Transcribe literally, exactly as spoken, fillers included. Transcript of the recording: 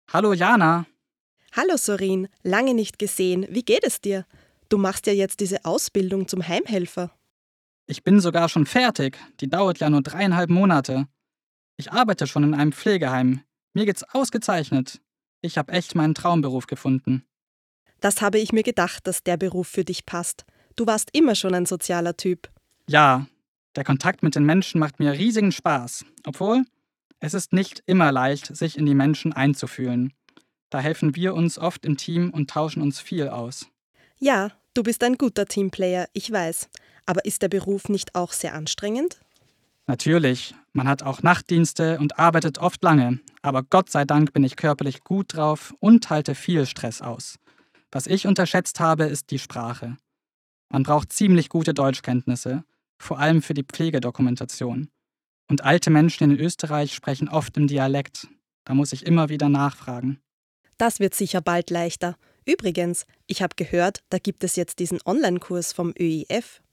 Hallo Jana. Hallo Sorin, lange nicht gesehen. Wie geht es dir? Du machst ja jetzt diese Ausbildung zum Heimhelfer. Ich bin sogar schon fertig. Die dauert ja nur dreieinhalb Monate. Ich arbeite schon in einem Pflegeheim. Mir geht's ausgezeichnet. Ich habe echt meinen Traumberuf gefunden. Das habe ich mir gedacht, dass der Beruf für dich passt. Du warst immer schon ein sozialer Typ. Ja, der Kontakt mit den Menschen macht mir riesigen Spaß. Obwohl, es ist nicht immer leicht, sich in die Menschen einzufühlen. Da helfen wir uns oft im Team und tauschen uns viel aus. Ja, du bist ein guter Teamplayer, ich weiß. Aber ist der Beruf nicht auch sehr anstrengend? Natürlich, man hat auch Nachtdienste und arbeitet oft lange, aber Gott sei Dank bin ich körperlich gut drauf und halte viel Stress aus. Was ich unterschätzt habe, ist die Sprache. Man braucht ziemlich gute Deutschkenntnisse, vor allem für die Pflegedokumentation. Und alte Menschen in Österreich sprechen oft im Dialekt. Da muss ich immer wieder nachfragen. Das wird sicher bald leichter. Übrigens, ich habe gehört, da gibt es jetzt diesen Online-Kurs vom Ö I F.